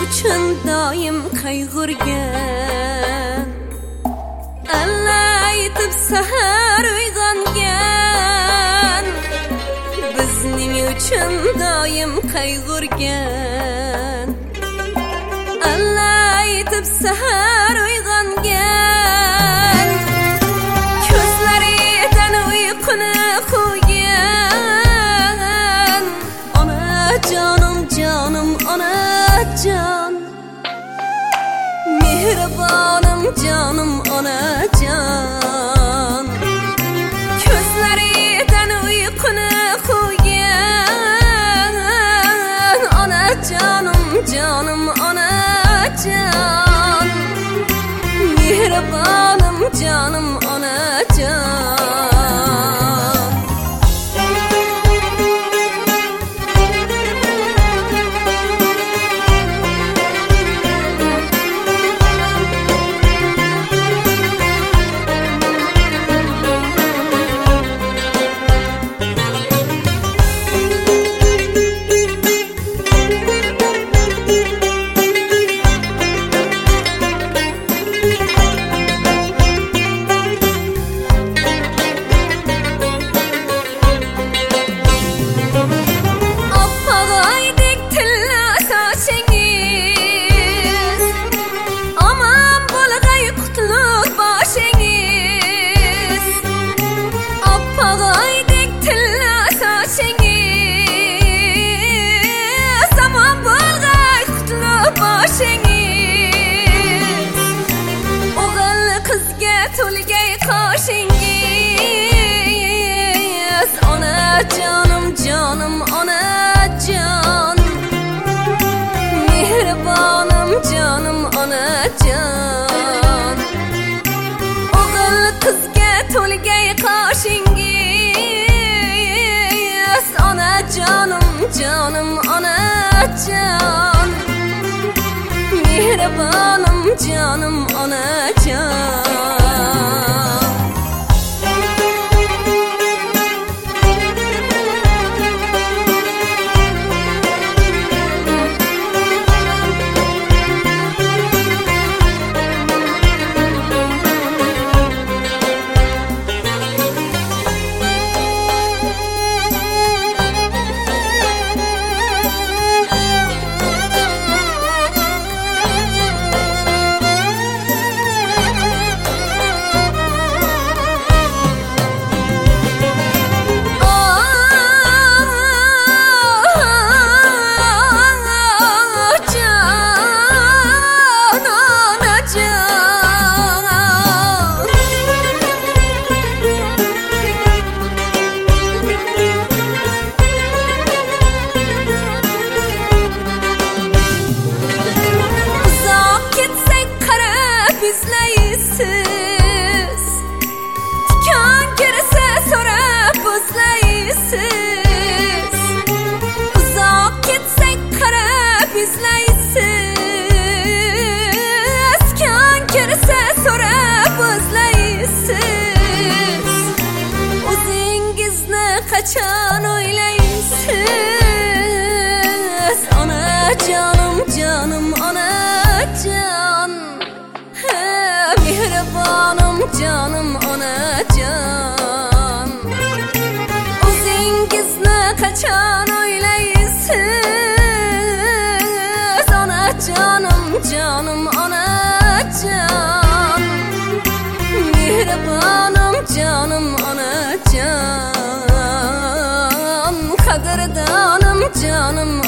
uchun doim qayg'urgan, alla aytib sahar uyg'ongan, bizning uchun doim qayg'urgan, alla aytib sahar uyg'ongan, ko'zlaridan uyquni qo'ygan, onajonim jonim onajon, mehribonim jonim onajon, ko'zlaridan uyquni qo'ygan, onajonim jonim onajon, mehribonim jonim onajon. To'lgay qoshingiz, onajonim jonim onajon, mehribonim jonim onajon, o'g'il qizga to'lgay qoshingiz, onajonim jonim onajon, mehribonim jonim onajon. Bizlaysiz, tikan kirsa so'rab o'zlaysiz, uzoq ketsak qarab izlaysiz, tikan kirsa so'rab o'zlaysiz, o'zingizni qachon o'ylaysiz, onajonim jonim onajon, mehribonim jonim onajon, o'zingizni qachon o'ylaysiz, onajonim jonim onajon, mehribonim jonim onajon, qadrdonim jonim